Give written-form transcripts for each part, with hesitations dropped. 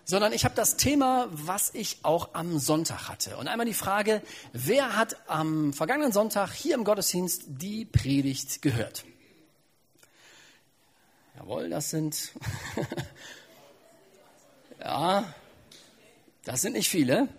sondern ich habe das Thema, was ich auch am Sonntag hatte. Und einmal die Frage, wer hat am vergangenen Sonntag hier im Gottesdienst die Predigt gehört? Jawohl, das sind, ja, das sind nicht viele.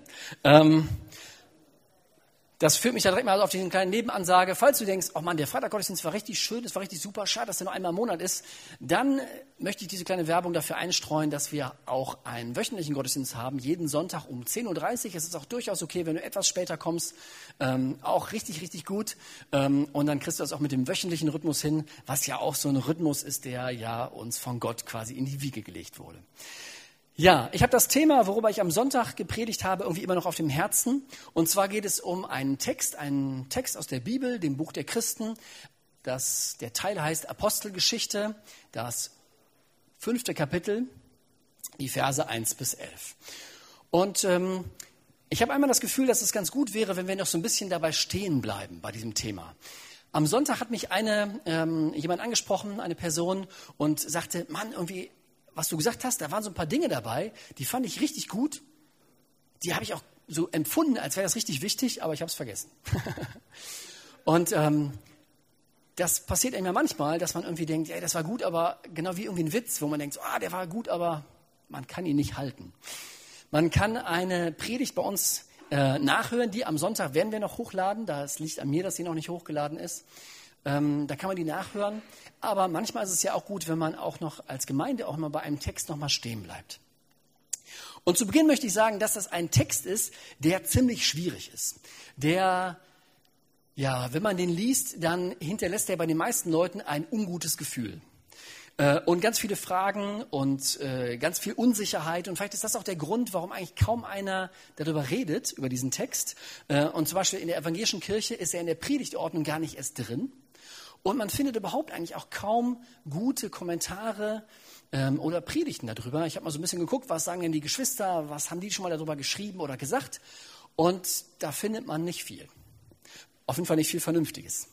Das führt mich ja direkt mal auf diese kleine Nebenansage. Falls du denkst, oh Mann, der Freitaggottesdienst war richtig schön, das war richtig super, schade, dass der nur einmal im Monat ist, dann möchte ich diese kleine Werbung dafür einstreuen, dass wir auch einen wöchentlichen Gottesdienst haben, jeden Sonntag um 10.30 Uhr. Es ist auch durchaus okay, wenn du etwas später kommst, auch richtig, richtig gut. Und dann kriegst du das auch mit dem wöchentlichen Rhythmus hin, was ja auch so ein Rhythmus ist, der ja uns von Gott quasi in die Wiege gelegt wurde. Ja, ich habe das Thema, worüber ich am Sonntag gepredigt habe, irgendwie immer noch auf dem Herzen. Und zwar geht es um einen Text aus der Bibel, dem Buch der Christen. Der Teil heißt Apostelgeschichte, das 5. Kapitel, die Verse 1 bis 11. Und ich habe einmal das Gefühl, dass es ganz gut wäre, wenn wir noch so ein bisschen dabei stehen bleiben bei diesem Thema. Am Sonntag hat mich jemand angesprochen, eine Person, und sagte, Mann, irgendwie, was du gesagt hast, da waren so ein paar Dinge dabei, die fand ich richtig gut. Die habe ich auch so empfunden, als wäre das richtig wichtig, aber ich habe es vergessen. Und das passiert einem ja manchmal, dass man irgendwie denkt, ja, das war gut, aber genau wie irgendwie ein Witz, wo man denkt, der war gut, aber man kann ihn nicht halten. Man kann eine Predigt bei uns nachhören, die am Sonntag werden wir noch hochladen. Das liegt an mir, dass sie noch nicht hochgeladen ist. Da kann man die nachhören. Aber manchmal ist es ja auch gut, wenn man auch noch als Gemeinde auch mal bei einem Text noch mal stehen bleibt. Und zu Beginn möchte ich sagen, dass das ein Text ist, der ziemlich schwierig ist. Der, ja, wenn man den liest, dann hinterlässt er bei den meisten Leuten ein ungutes Gefühl. Und ganz viele Fragen und ganz viel Unsicherheit. Und vielleicht ist das auch der Grund, warum eigentlich kaum einer darüber redet, über diesen Text. Und zum Beispiel in der evangelischen Kirche ist er in der Predigtordnung gar nicht erst drin. Und man findet überhaupt eigentlich auch kaum gute Kommentare oder Predigten darüber. Ich habe mal so ein bisschen geguckt, was sagen denn die Geschwister, was haben die schon mal darüber geschrieben oder gesagt. Und da findet man nicht viel. Auf jeden Fall nicht viel Vernünftiges.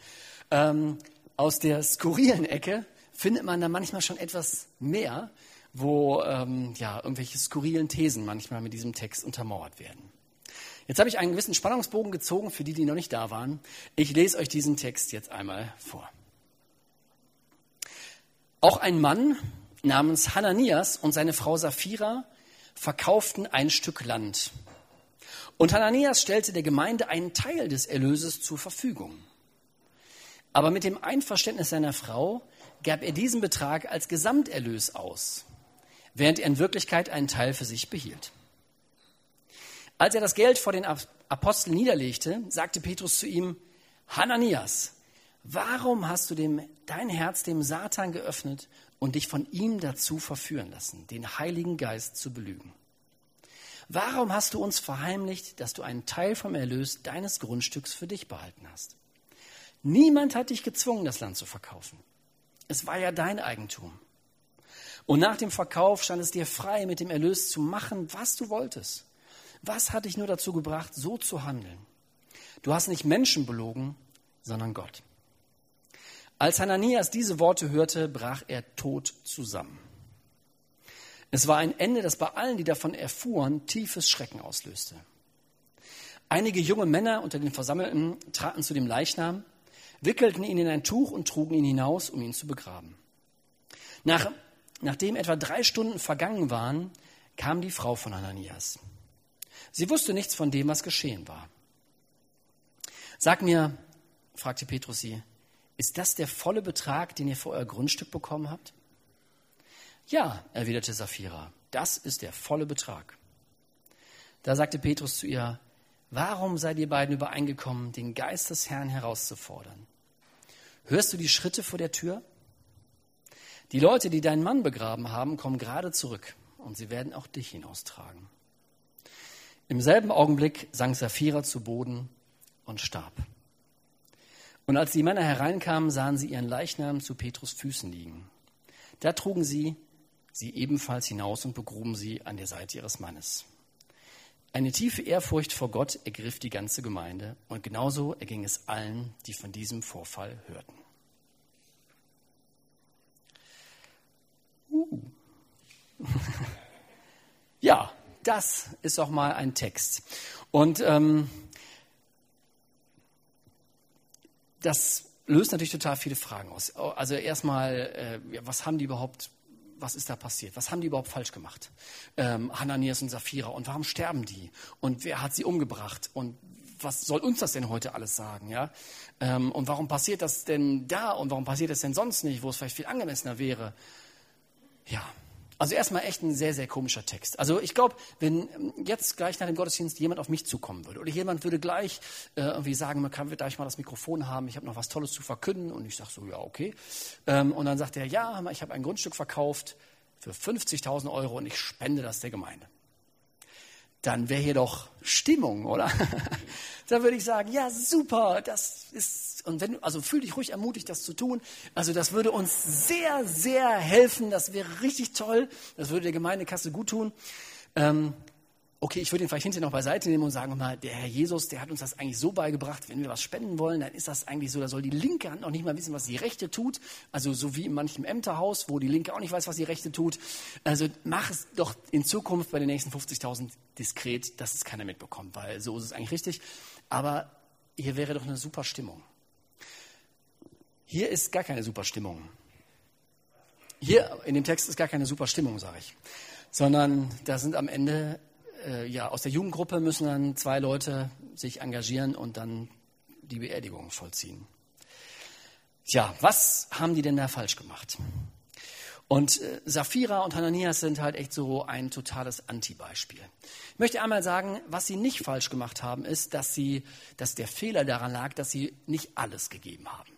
Aus der skurrilen Ecke findet man da manchmal schon etwas mehr, wo irgendwelche skurrilen Thesen manchmal mit diesem Text untermauert werden. Jetzt habe ich einen gewissen Spannungsbogen gezogen für die, die noch nicht da waren. Ich lese euch diesen Text jetzt einmal vor. Auch ein Mann namens Hananias und seine Frau Sapphira verkauften ein Stück Land. Und Hananias stellte der Gemeinde einen Teil des Erlöses zur Verfügung. Aber mit dem Einverständnis seiner Frau gab er diesen Betrag als Gesamterlös aus, während er in Wirklichkeit einen Teil für sich behielt. Als er das Geld vor den Aposteln niederlegte, sagte Petrus zu ihm, Hananias, warum hast du dein Herz dem Satan geöffnet und dich von ihm dazu verführen lassen, den Heiligen Geist zu belügen? Warum hast du uns verheimlicht, dass du einen Teil vom Erlös deines Grundstücks für dich behalten hast? Niemand hat dich gezwungen, das Land zu verkaufen. Es war ja dein Eigentum. Und nach dem Verkauf stand es dir frei, mit dem Erlös zu machen, was du wolltest. Was hat dich nur dazu gebracht, so zu handeln? Du hast nicht Menschen belogen, sondern Gott. Als Hananias diese Worte hörte, brach er tot zusammen. Es war ein Ende, das bei allen, die davon erfuhren, tiefes Schrecken auslöste. Einige junge Männer unter den Versammelten traten zu dem Leichnam, wickelten ihn in ein Tuch und trugen ihn hinaus, um ihn zu begraben. Nachdem etwa 3 Stunden vergangen waren, kam die Frau von Hananias. Sie wusste nichts von dem, was geschehen war. Sag mir, fragte Petrus sie, ist das der volle Betrag, den ihr für euer Grundstück bekommen habt? Ja, erwiderte Sapphira, das ist der volle Betrag. Da sagte Petrus zu ihr, warum seid ihr beiden übereingekommen, den Geist des Herrn herauszufordern? Hörst du die Schritte vor der Tür? Die Leute, die deinen Mann begraben haben, kommen gerade zurück und sie werden auch dich hinaustragen. Im selben Augenblick sank Sapphira zu Boden und starb. Und als die Männer hereinkamen, sahen sie ihren Leichnam zu Petrus' Füßen liegen. Da trugen sie ebenfalls hinaus und begruben sie an der Seite ihres Mannes. Eine tiefe Ehrfurcht vor Gott ergriff die ganze Gemeinde und genauso erging es allen, die von diesem Vorfall hörten. das ist doch mal ein Text. Und das löst natürlich total viele Fragen aus. Also erstmal, was ist da passiert? Was haben die überhaupt falsch gemacht? Hananias und Sapphira. Und warum sterben die? Und wer hat sie umgebracht? Und was soll uns das denn heute alles sagen? Ja? Und warum passiert das denn da? Und warum passiert das denn sonst nicht, wo es vielleicht viel angemessener wäre? Ja, also erstmal echt ein sehr, sehr komischer Text. Also ich glaube, wenn jetzt gleich nach dem Gottesdienst jemand auf mich zukommen würde oder jemand würde gleich irgendwie sagen, man kann gleich mal das Mikrofon haben, ich habe noch was Tolles zu verkünden und ich sage so, ja, okay. Und dann sagt er, ja, ich habe ein Grundstück verkauft für 50.000 Euro und ich spende das der Gemeinde. Dann wäre hier doch Stimmung, oder? Dann würde ich sagen, ja, super, das ist, und also fühl dich ruhig ermutigt, das zu tun. Also das würde uns sehr, sehr helfen, das wäre richtig toll, das würde der Gemeindekasse gut tun. Okay, ich würde ihn vielleicht hinterher noch beiseite nehmen und sagen, mal, der Herr Jesus, der hat uns das eigentlich so beigebracht, wenn wir was spenden wollen, dann ist das eigentlich so, da soll die linke Hand noch nicht mal wissen, was die rechte tut. Also so wie in manchem Ämterhaus, wo die linke auch nicht weiß, was die rechte tut. Also mach es doch in Zukunft bei den nächsten 50.000 diskret, dass es keiner mitbekommt, weil so ist es eigentlich richtig. Aber hier wäre doch eine super Stimmung. Hier ist gar keine super Stimmung. Hier in dem Text ist gar keine super Stimmung, sage ich. Sondern da sind am Ende aus der Jugendgruppe müssen dann 2 Leute sich engagieren und dann die Beerdigung vollziehen. Tja, was haben die denn da falsch gemacht? Und Sapphira und Hananias sind halt echt so ein totales Anti-Beispiel. Ich möchte einmal sagen, was sie nicht falsch gemacht haben, ist, dass der Fehler daran lag, dass sie nicht alles gegeben haben.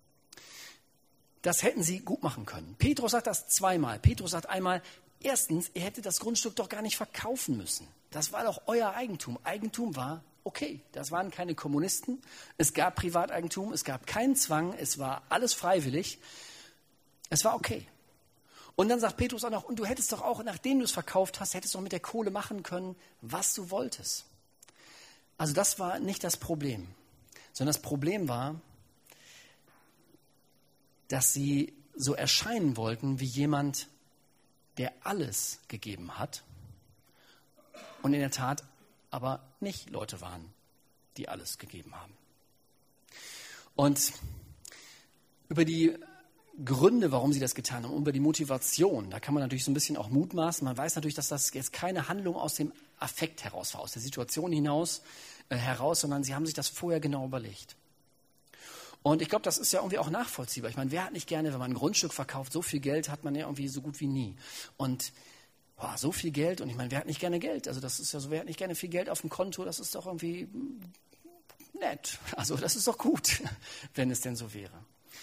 Das hätten sie gut machen können. Petrus sagt das 2-mal. Petrus sagt einmal, erstens, ihr hättet das Grundstück doch gar nicht verkaufen müssen. Das war doch euer Eigentum. Eigentum war okay. Das waren keine Kommunisten. Es gab Privateigentum. Es gab keinen Zwang. Es war alles freiwillig. Es war okay. Und dann sagt Petrus auch noch, und du hättest doch auch, nachdem du es verkauft hast, hättest du doch mit der Kohle machen können, was du wolltest. Also das war nicht das Problem. Sondern das Problem war, dass sie so erscheinen wollten wie jemand, der alles gegeben hat und in der Tat aber nicht Leute waren, die alles gegeben haben. Und über die Gründe, warum sie das getan haben, über die Motivation, da kann man natürlich so ein bisschen auch mutmaßen. Man weiß natürlich, dass das jetzt keine Handlung aus dem Affekt heraus war, aus der Situation heraus, sondern sie haben sich das vorher genau überlegt. Und ich glaube, das ist ja irgendwie auch nachvollziehbar. Ich meine, wer hat nicht gerne, wenn man ein Grundstück verkauft, so viel Geld hat man ja irgendwie so gut wie nie. Und so viel Geld, und ich meine, wer hat nicht gerne Geld? Also das ist ja so, wer hat nicht gerne viel Geld auf dem Konto? Das ist doch irgendwie nett. Also das ist doch gut, wenn es denn so wäre.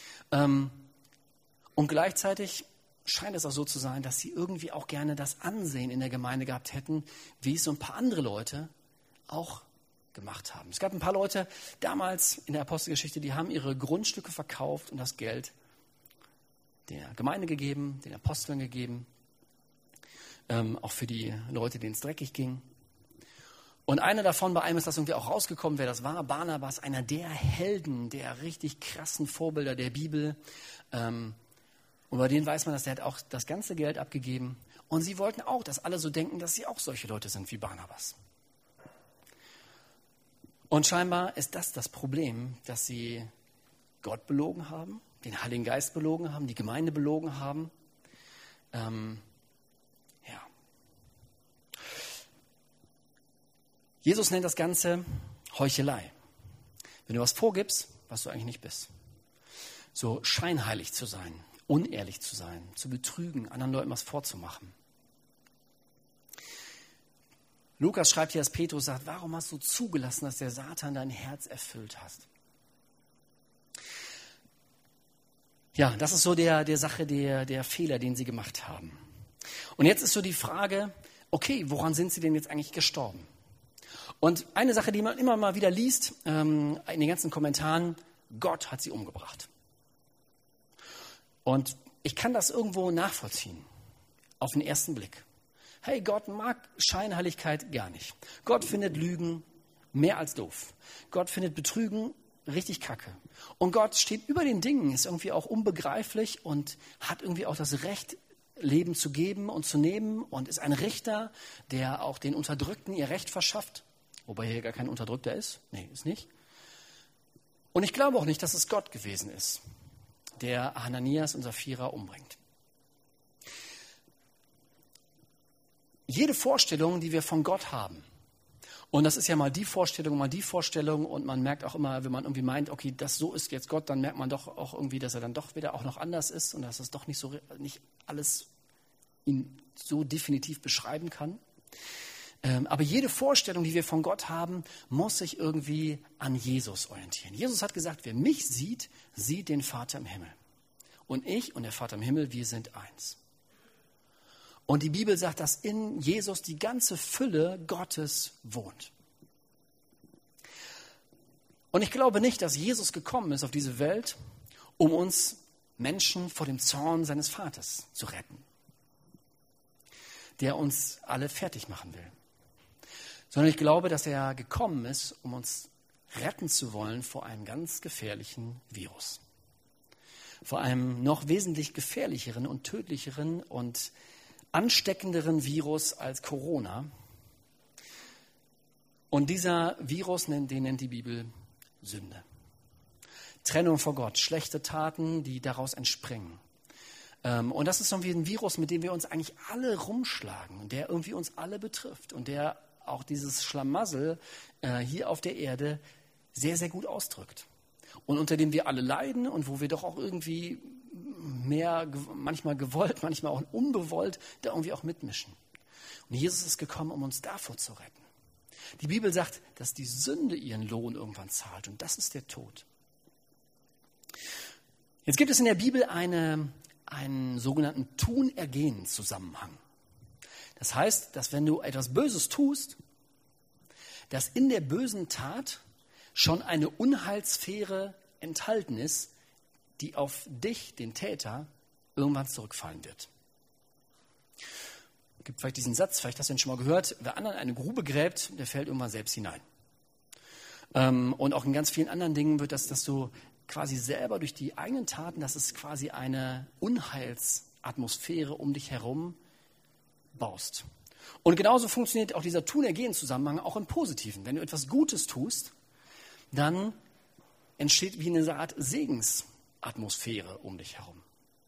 Und gleichzeitig scheint es auch so zu sein, dass sie irgendwie auch gerne das Ansehen in der Gemeinde gehabt hätten, wie es so ein paar andere Leute auch gemacht haben. Es gab ein paar Leute damals in der Apostelgeschichte, die haben ihre Grundstücke verkauft und das Geld der Gemeinde gegeben, den Aposteln gegeben, auch für die Leute, denen es dreckig ging. Und einer davon, bei einem ist das irgendwie auch rausgekommen, wer das war, Barnabas, einer der Helden, der richtig krassen Vorbilder der Bibel. Und bei denen weiß man, dass der hat auch das ganze Geld abgegeben. Und sie wollten auch, dass alle so denken, dass sie auch solche Leute sind wie Barnabas. Und scheinbar ist das Problem, dass sie Gott belogen haben, den Heiligen Geist belogen haben, die Gemeinde belogen haben. Jesus nennt das Ganze Heuchelei. Wenn du was vorgibst, was du eigentlich nicht bist. So scheinheilig zu sein, unehrlich zu sein, zu betrügen, anderen Leuten was vorzumachen. Lukas schreibt hier, dass Petrus sagt, warum hast du zugelassen, dass der Satan dein Herz erfüllt hat? Ja, das ist so der Sache, der Fehler, den sie gemacht haben. Und jetzt ist so die Frage, okay, woran sind sie denn jetzt eigentlich gestorben? Und eine Sache, die man immer mal wieder liest, in den ganzen Kommentaren, Gott hat sie umgebracht. Und ich kann das irgendwo nachvollziehen, auf den ersten Blick. Hey, Gott mag Scheinheiligkeit gar nicht. Gott findet Lügen mehr als doof. Gott findet Betrügen richtig kacke. Und Gott steht über den Dingen, ist irgendwie auch unbegreiflich und hat irgendwie auch das Recht, Leben zu geben und zu nehmen und ist ein Richter, der auch den Unterdrückten ihr Recht verschafft, wobei hier gar kein Unterdrückter ist. Nee, ist nicht. Und ich glaube auch nicht, dass es Gott gewesen ist, der Hananias und Sapphira umbringt. Jede Vorstellung, die wir von Gott haben, und das ist ja mal die Vorstellung und man merkt auch immer, wenn man irgendwie meint, okay, das so ist jetzt Gott, dann merkt man doch auch irgendwie, dass er dann doch wieder auch noch anders ist und dass es doch nicht alles ihn so definitiv beschreiben kann. Aber jede Vorstellung, die wir von Gott haben, muss sich irgendwie an Jesus orientieren. Jesus hat gesagt, wer mich sieht, sieht den Vater im Himmel. Und ich und der Vater im Himmel, wir sind eins. Und die Bibel sagt, dass in Jesus die ganze Fülle Gottes wohnt. Und ich glaube nicht, dass Jesus gekommen ist auf diese Welt, um uns Menschen vor dem Zorn seines Vaters zu retten, der uns alle fertig machen will. Sondern ich glaube, dass er gekommen ist, um uns retten zu wollen vor einem ganz gefährlichen Virus. Vor einem noch wesentlich gefährlicheren und tödlicheren und ansteckenderen Virus als Corona. Und dieser Virus, den nennt die Bibel Sünde. Trennung vor Gott, schlechte Taten, die daraus entspringen. Und das ist irgendwie ein Virus, mit dem wir uns eigentlich alle rumschlagen und der irgendwie uns alle betrifft und der auch dieses Schlamassel hier auf der Erde sehr, sehr gut ausdrückt. Und unter dem wir alle leiden und wo wir doch auch irgendwie manchmal gewollt, manchmal auch unbewollt, da irgendwie auch mitmischen. Und Jesus ist gekommen, um uns davor zu retten. Die Bibel sagt, dass die Sünde ihren Lohn irgendwann zahlt und das ist der Tod. Jetzt gibt es in der Bibel einen sogenannten Tun-Ergehen-Zusammenhang. Das heißt, dass wenn du etwas Böses tust, dass in der bösen Tat schon eine Unheilssphäre enthalten ist, die auf dich, den Täter, irgendwann zurückfallen wird. Es gibt vielleicht diesen Satz, vielleicht hast du ihn schon mal gehört, wer anderen eine Grube gräbt, der fällt irgendwann selbst hinein. Und auch in ganz vielen anderen Dingen wird das, dass du quasi selber durch die eigenen Taten, dass es quasi eine Unheilsatmosphäre um dich herum baust. Und genauso funktioniert auch dieser Tun-Ergehen-Zusammenhang auch im Positiven. Wenn du etwas Gutes tust, dann entsteht wie eine Art Segensatmosphäre um dich herum.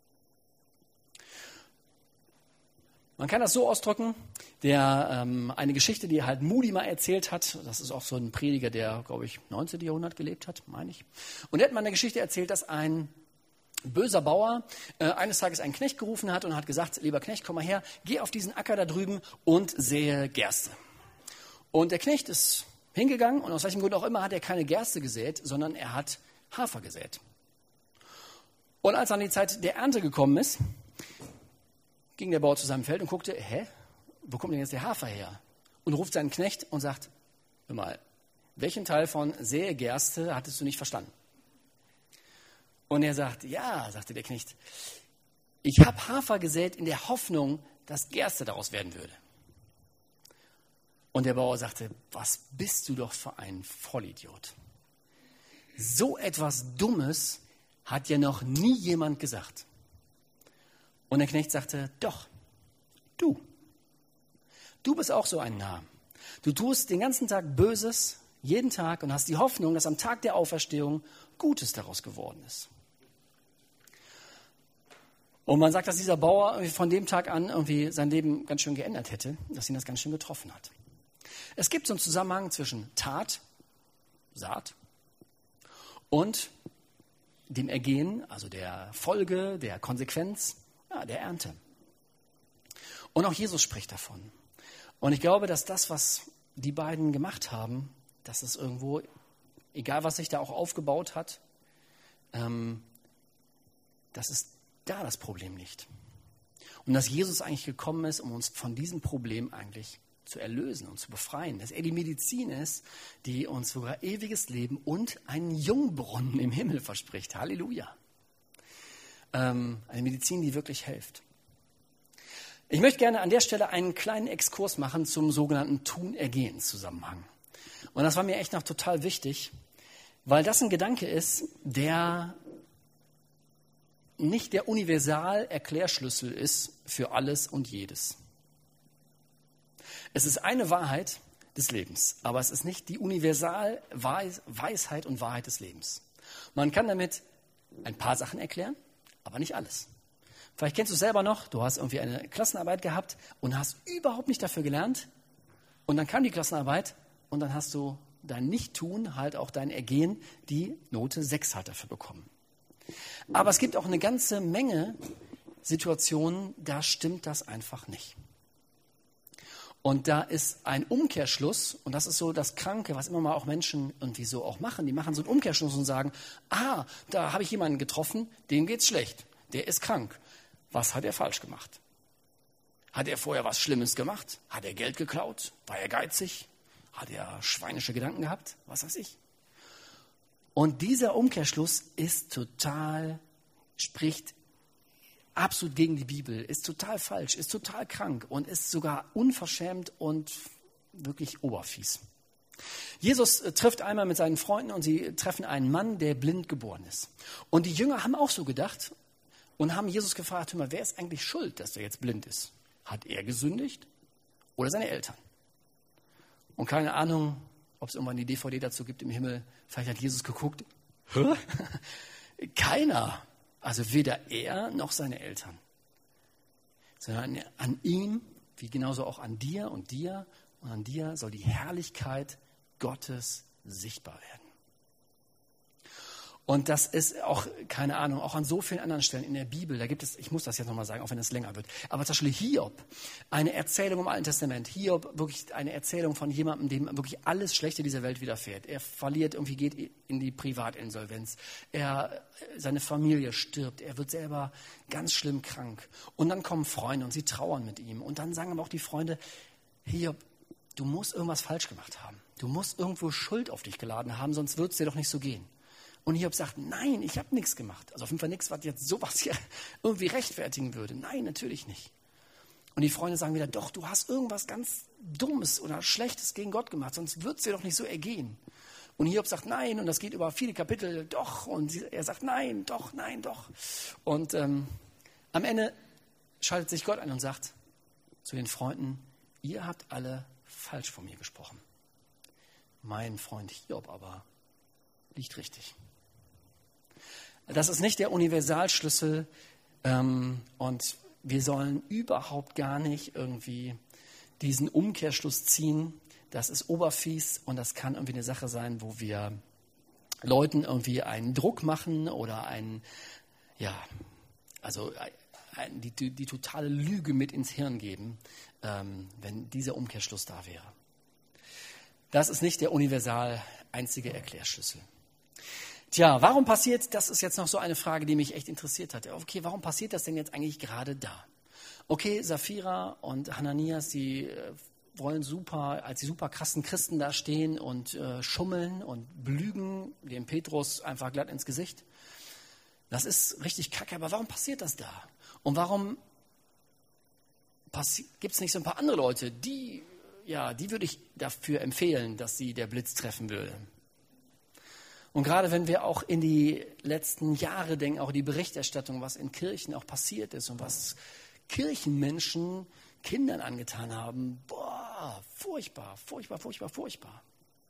Man kann das so ausdrücken, eine Geschichte, die halt Moody mal erzählt hat, das ist auch so ein Prediger, der, glaube ich, 19. Jahrhundert gelebt hat, meine ich. Und er hat mal eine Geschichte erzählt, dass ein böser Bauer eines Tages einen Knecht gerufen hat und hat gesagt, lieber Knecht, komm mal her, geh auf diesen Acker da drüben und sähe Gerste. Und der Knecht ist hingegangen und aus welchem Grund auch immer hat er keine Gerste gesät, sondern er hat Hafer gesät. Und als dann die Zeit der Ernte gekommen ist, ging der Bauer zu seinem Feld und guckte, wo kommt denn jetzt der Hafer her? Und ruft seinen Knecht und sagt, hör mal, welchen Teil von sähe Gerste hattest du nicht verstanden? Und er sagt, ja, sagte der Knecht, ich habe Hafer gesät in der Hoffnung, dass Gerste daraus werden würde. Und der Bauer sagte, was bist du doch für ein Vollidiot. So etwas Dummes hat ja noch nie jemand gesagt. Und der Knecht sagte, doch, du bist auch so ein Narr. Du tust den ganzen Tag Böses, jeden Tag und hast die Hoffnung, dass am Tag der Auferstehung Gutes daraus geworden ist. Und man sagt, dass dieser Bauer von dem Tag an irgendwie sein Leben ganz schön geändert hätte, dass ihn das ganz schön getroffen hat. Es gibt so einen Zusammenhang zwischen Tat, Saat und dem Ergehen, also der Folge, der Konsequenz, der Ernte. Und auch Jesus spricht davon. Und ich glaube, dass das, was die beiden gemacht haben, dass es irgendwo, egal was sich da auch aufgebaut hat, das ist da das Problem nicht. Und dass Jesus eigentlich gekommen ist, um uns von diesem Problem eigentlich zu erlösen und zu befreien. Dass er die Medizin ist, die uns sogar ewiges Leben und einen Jungbrunnen im Himmel verspricht. Halleluja. Eine Medizin, die wirklich hilft. Ich möchte gerne an der Stelle einen kleinen Exkurs machen zum sogenannten Tun-Ergehen-Zusammenhang. Und das war mir echt noch total wichtig, weil das ein Gedanke ist, der nicht der Universal-Erklärschlüssel ist für alles und jedes. Es ist eine Wahrheit des Lebens, aber es ist nicht die Universal-Weisheit und Wahrheit des Lebens. Man kann damit ein paar Sachen erklären, aber nicht alles. Vielleicht kennst du es selber noch, du hast irgendwie eine Klassenarbeit gehabt und hast überhaupt nicht dafür gelernt. Und dann kam die Klassenarbeit und dann hast du dein Nichttun, halt auch dein Ergehen, die Note 6 halt dafür bekommen. Aber es gibt auch eine ganze Menge Situationen, da stimmt das einfach nicht. Und da ist ein Umkehrschluss, und das ist so das Kranke, was immer mal auch Menschen irgendwie so auch machen. Die machen so einen Umkehrschluss und sagen, da habe ich jemanden getroffen, dem geht's schlecht, der ist krank. Was hat er falsch gemacht? Hat er vorher was Schlimmes gemacht? Hat er Geld geklaut? War er geizig? Hat er schweinische Gedanken gehabt? Was weiß ich. Und dieser Umkehrschluss spricht absolut gegen die Bibel, ist total falsch, ist total krank und ist sogar unverschämt und wirklich oberfies. Jesus trifft einmal mit seinen Freunden und sie treffen einen Mann, der blind geboren ist. Und die Jünger haben auch so gedacht und haben Jesus gefragt, hör mal, wer ist eigentlich schuld, dass er jetzt blind ist? Hat er gesündigt oder seine Eltern? Und keine Ahnung, ob es irgendwann die DVD dazu gibt im Himmel. Vielleicht hat Jesus geguckt. Hä? Keiner. Also weder er noch seine Eltern. Sondern an ihm, wie genauso auch an dir und an dir soll die Herrlichkeit Gottes sichtbar werden. Und das ist auch, keine Ahnung, auch an so vielen anderen Stellen in der Bibel, da gibt es, ich muss das jetzt nochmal sagen, auch wenn es länger wird, aber zum Beispiel Hiob, eine Erzählung im Alten Testament, Hiob, wirklich eine Erzählung von jemandem, dem wirklich alles Schlechte dieser Welt widerfährt. Er verliert, irgendwie geht in die Privatinsolvenz, seine Familie stirbt, er wird selber ganz schlimm krank. Und dann kommen Freunde und sie trauern mit ihm. Und dann sagen aber auch die Freunde, Hiob, du musst irgendwas falsch gemacht haben. Du musst irgendwo Schuld auf dich geladen haben, sonst wird es dir doch nicht so gehen. Und Hiob sagt, nein, ich habe nichts gemacht. Also auf jeden Fall nichts, was jetzt sowas hier irgendwie rechtfertigen würde. Nein, natürlich nicht. Und die Freunde sagen wieder, doch, du hast irgendwas ganz Dummes oder Schlechtes gegen Gott gemacht, sonst wird es dir doch nicht so ergehen. Und Hiob sagt, nein, und das geht über viele Kapitel, doch. Und er sagt, nein, doch, nein, doch. Und am Ende schaltet sich Gott ein und sagt zu den Freunden, ihr habt alle falsch von mir gesprochen. Mein Freund Hiob aber liegt richtig. Das ist nicht der Universalschlüssel und wir sollen überhaupt gar nicht irgendwie diesen Umkehrschluss ziehen. Das ist oberfies und das kann irgendwie eine Sache sein, wo wir Leuten irgendwie einen Druck machen oder die totale Lüge mit ins Hirn geben, wenn dieser Umkehrschluss da wäre. Das ist nicht der universal einzige Erklärschlüssel. Tja, warum passiert, das ist jetzt noch so eine Frage, die mich echt interessiert hat. Okay, warum passiert das denn jetzt eigentlich gerade da? Okay, Sapphira und Hananias, die wollen als die super krassen Christen da stehen und schummeln und belügen dem Petrus einfach glatt ins Gesicht. Das ist richtig kacke, aber warum passiert das da? Und warum gibt es nicht so ein paar andere Leute, die würde ich dafür empfehlen, dass sie der Blitz treffen würde? Und gerade wenn wir auch in die letzten Jahre denken, auch die Berichterstattung, was in Kirchen auch passiert ist und was Kirchenmenschen Kindern angetan haben, furchtbar, furchtbar, furchtbar, furchtbar.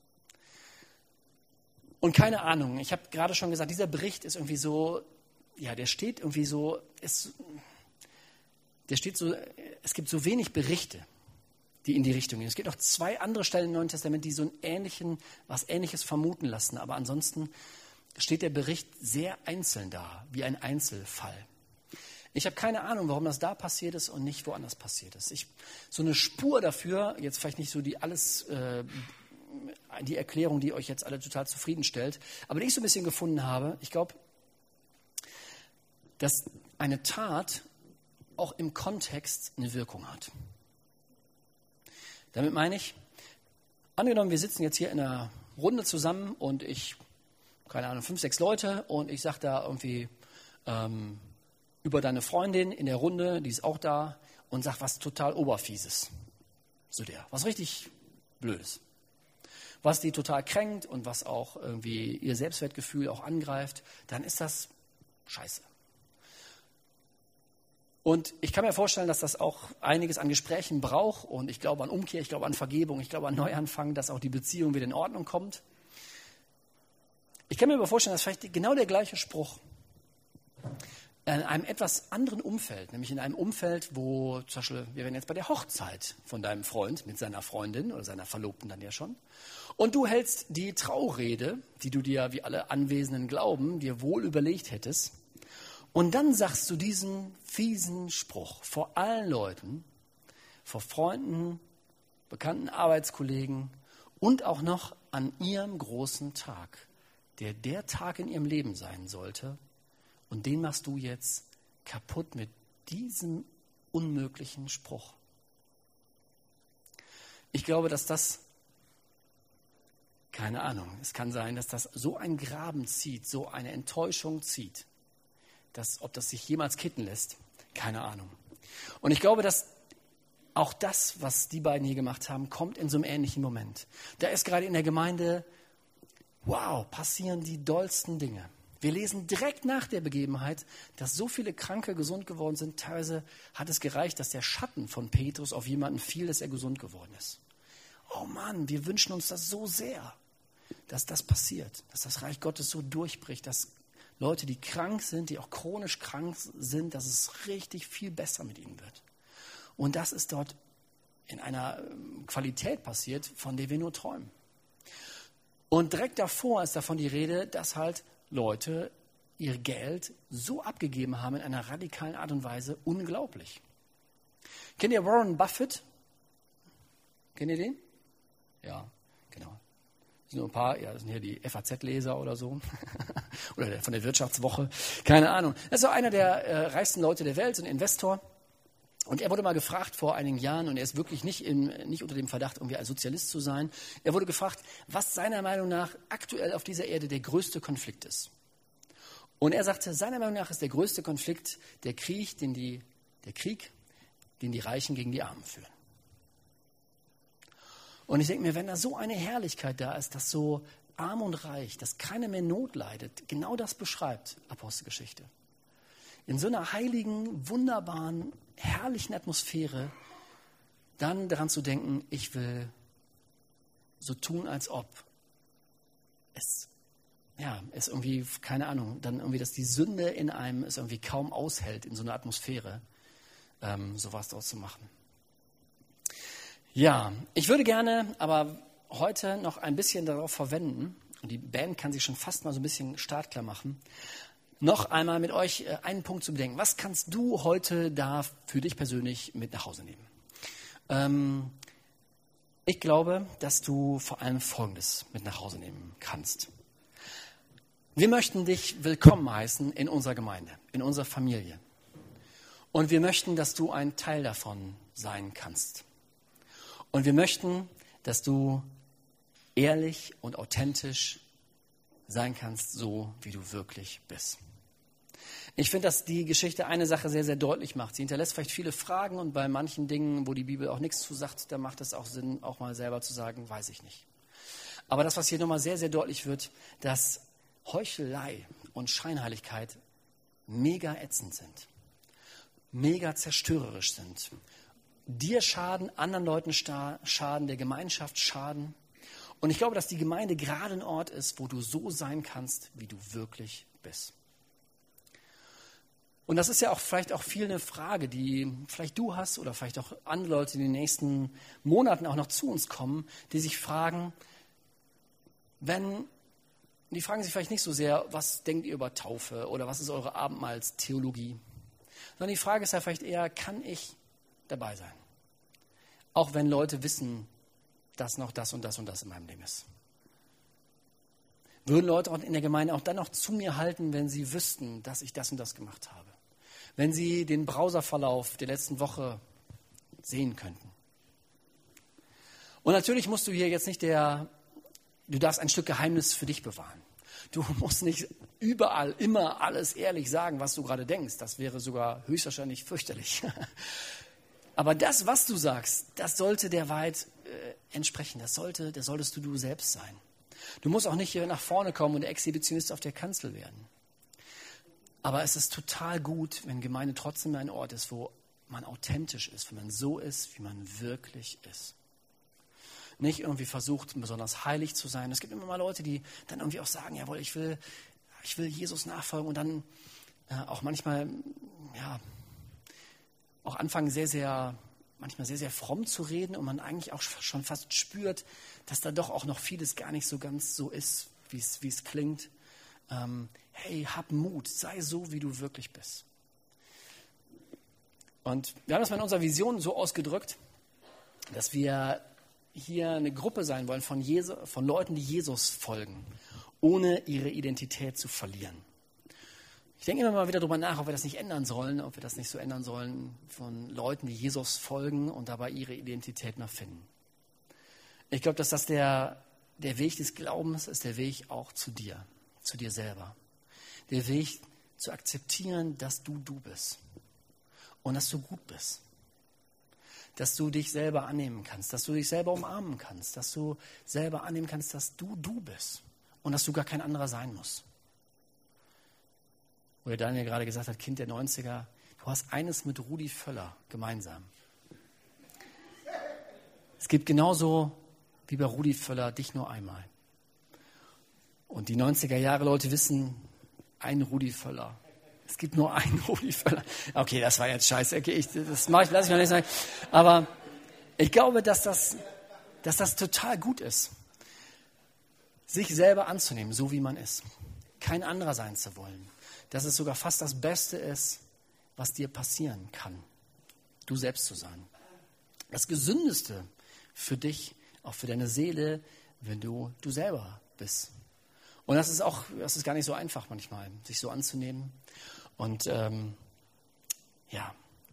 Und keine Ahnung, ich habe gerade schon gesagt, dieser Bericht ist irgendwie so, der steht irgendwie so, es gibt so wenig Berichte, die in die Richtung gehen. Es gibt noch 2 andere Stellen im Neuen Testament, die so was Ähnliches vermuten lassen. Aber ansonsten steht der Bericht sehr einzeln da, wie ein Einzelfall. Ich habe keine Ahnung, warum das da passiert ist und nicht woanders passiert ist. So eine Spur dafür, jetzt vielleicht nicht so die Erklärung, die euch jetzt alle total zufriedenstellt, aber die ich so ein bisschen gefunden habe, ich glaube, dass eine Tat auch im Kontext eine Wirkung hat. Damit meine ich, angenommen, wir sitzen jetzt hier in einer Runde zusammen und 5, 6 Leute und ich sage da irgendwie über deine Freundin in der Runde, die ist auch da und sage was total Oberfieses zu der, was richtig Blödes, was die total kränkt und was auch irgendwie ihr Selbstwertgefühl auch angreift, dann ist das scheiße. Und ich kann mir vorstellen, dass das auch einiges an Gesprächen braucht. Und ich glaube an Umkehr, ich glaube an Vergebung, ich glaube an Neuanfang, dass auch die Beziehung wieder in Ordnung kommt. Ich kann mir aber vorstellen, dass vielleicht genau der gleiche Spruch in einem etwas anderen Umfeld, nämlich in einem Umfeld, wo zum Beispiel, wir wären jetzt bei der Hochzeit von deinem Freund mit seiner Freundin oder seiner Verlobten dann ja schon. Und du hältst die Traurede, die du dir, wie alle Anwesenden glauben, dir wohl überlegt hättest. Und dann sagst du diesen fiesen Spruch vor allen Leuten, vor Freunden, bekannten Arbeitskollegen und auch noch an ihrem großen Tag, der Tag in ihrem Leben sein sollte. Und den machst du jetzt kaputt mit diesem unmöglichen Spruch. Ich glaube, dass das, keine Ahnung, es kann sein, dass das so einen Graben zieht, so eine Enttäuschung zieht, dass, ob das sich jemals kitten lässt, keine Ahnung. Und ich glaube, dass auch das, was die beiden hier gemacht haben, kommt in so einem ähnlichen Moment. Da ist gerade in der Gemeinde, wow, passieren die dollsten Dinge. Wir lesen direkt nach der Begebenheit, dass so viele Kranke gesund geworden sind. Teilweise hat es gereicht, dass der Schatten von Petrus auf jemanden fiel, dass er gesund geworden ist. Oh Mann, wir wünschen uns das so sehr, dass das passiert, dass das Reich Gottes so durchbricht, dass Leute, die krank sind, die auch chronisch krank sind, dass es richtig viel besser mit ihnen wird. Und das ist dort in einer Qualität passiert, von der wir nur träumen. Und direkt davor ist davon die Rede, dass halt Leute ihr Geld so abgegeben haben in einer radikalen Art und Weise, unglaublich. Kennt ihr Warren Buffett? Kennt ihr den? Ja, genau. Das sind nur ein paar, ja, das sind hier die FAZ-Leser oder so. Oder von der Wirtschaftswoche. Keine Ahnung. Das ist auch einer der reichsten Leute der Welt, so ein Investor. Und er wurde mal gefragt vor einigen Jahren, und er ist wirklich nicht unter dem Verdacht, irgendwie als Sozialist zu sein. Er wurde gefragt, was seiner Meinung nach aktuell auf dieser Erde der größte Konflikt ist. Und er sagte, seiner Meinung nach ist der größte Konflikt der Krieg, den die Reichen gegen die Armen führen. Und ich denke mir, wenn da so eine Herrlichkeit da ist, dass so arm und reich, dass keiner mehr Not leidet, genau das beschreibt Apostelgeschichte. In so einer heiligen, wunderbaren, herrlichen Atmosphäre dann daran zu denken, ich will so tun, als ob es irgendwie, keine Ahnung, dann irgendwie, dass die Sünde in einem es irgendwie kaum aushält, in so einer Atmosphäre, sowas draus zu machen. Ja, ich würde gerne aber heute noch ein bisschen darauf verwenden, und die Band kann sich schon fast mal so ein bisschen startklar machen, noch einmal mit euch einen Punkt zu bedenken. Was kannst du heute da für dich persönlich mit nach Hause nehmen? Ich glaube, dass du vor allem Folgendes mit nach Hause nehmen kannst. Wir möchten dich willkommen heißen in unserer Gemeinde, in unserer Familie. Und wir möchten, dass du ein Teil davon sein kannst. Und wir möchten, dass du ehrlich und authentisch sein kannst, so wie du wirklich bist. Ich finde, dass die Geschichte eine Sache sehr, sehr deutlich macht. Sie hinterlässt vielleicht viele Fragen, und bei manchen Dingen, wo die Bibel auch nichts zu sagt, da macht es auch Sinn, auch mal selber zu sagen, weiß ich nicht. Aber das, was hier nochmal sehr, sehr deutlich wird, dass Heuchelei und Scheinheiligkeit mega ätzend sind, mega zerstörerisch sind. Dir schaden, anderen Leuten schaden, der Gemeinschaft schaden. Und ich glaube, dass die Gemeinde gerade ein Ort ist, wo du so sein kannst, wie du wirklich bist. Und das ist ja auch vielleicht auch viel eine Frage, die vielleicht du hast oder vielleicht auch andere Leute, die in den nächsten Monaten auch noch zu uns kommen, die sich fragen, die fragen sich vielleicht nicht so sehr, was denkt ihr über Taufe oder was ist eure Abendmahlstheologie, sondern die Frage ist ja vielleicht eher, kann ich dabei sein? Auch wenn Leute wissen, dass noch das und das und das in meinem Leben ist. Würden Leute in der Gemeinde auch dann noch zu mir halten, wenn sie wüssten, dass ich das und das gemacht habe? Wenn sie den Browserverlauf der letzten Woche sehen könnten? Und natürlich musst du hier jetzt nicht du darfst ein Stück Geheimnis für dich bewahren. Du musst nicht überall immer alles ehrlich sagen, was du gerade denkst. Das wäre sogar höchstwahrscheinlich fürchterlich. Aber das, was du sagst, das sollte der Wahrheit entsprechen. Das solltest du selbst sein. Du musst auch nicht hier nach vorne kommen und der Exhibitionist auf der Kanzel werden. Aber es ist total gut, wenn Gemeinde trotzdem ein Ort ist, wo man authentisch ist, wenn man so ist, wie man wirklich ist. Nicht irgendwie versucht, besonders heilig zu sein. Es gibt immer mal Leute, die dann irgendwie auch sagen, jawohl, ich will Jesus nachfolgen und dann auch manchmal, auch anfangen manchmal sehr, sehr fromm zu reden und man eigentlich auch schon fast spürt, dass da doch auch noch vieles gar nicht so ganz so ist, wie es klingt. Hey, hab Mut, sei so, wie du wirklich bist. Und wir haben das mal in unserer Vision so ausgedrückt, dass wir hier eine Gruppe sein wollen von Leuten, die Jesus folgen, ohne ihre Identität zu verlieren. Ich denke immer mal wieder darüber nach, ob wir das nicht ändern sollen, ob wir das nicht so ändern sollen von Leuten, die Jesus folgen und dabei ihre Identität noch finden. Ich glaube, dass das der Weg des Glaubens ist, der Weg auch zu dir selber. Der Weg zu akzeptieren, dass du bist und dass du gut bist. Dass du dich selber annehmen kannst, dass du dich selber umarmen kannst, dass du selber annehmen kannst, dass du bist und dass du gar kein anderer sein musst. Wo der Daniel gerade gesagt hat, Kind der 90er, du hast eines mit Rudi Völler gemeinsam. Es gibt genauso wie bei Rudi Völler dich nur einmal. Und die 90er-Jahre-Leute wissen, ein Rudi Völler. Es gibt nur einen Rudi Völler. Okay, das war jetzt scheiße. Okay, lasse ich noch nicht sagen. Aber ich glaube, dass das total gut ist, sich selber anzunehmen, so wie man ist. Kein anderer sein zu wollen. Dass es sogar fast das Beste ist, was dir passieren kann, du selbst zu sein. Das Gesündeste für dich, auch für deine Seele, wenn du selber bist. Und das ist gar nicht so einfach manchmal, sich so anzunehmen. Und